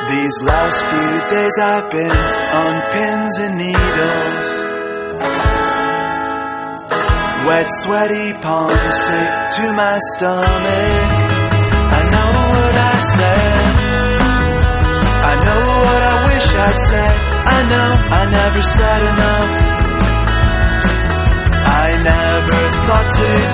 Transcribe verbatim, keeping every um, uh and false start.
These last few days I've been on pins and needles, wet sweaty palms sick to my stomach. I know what I said, I know what I wish I'd said. I know I never said enough, I never thought to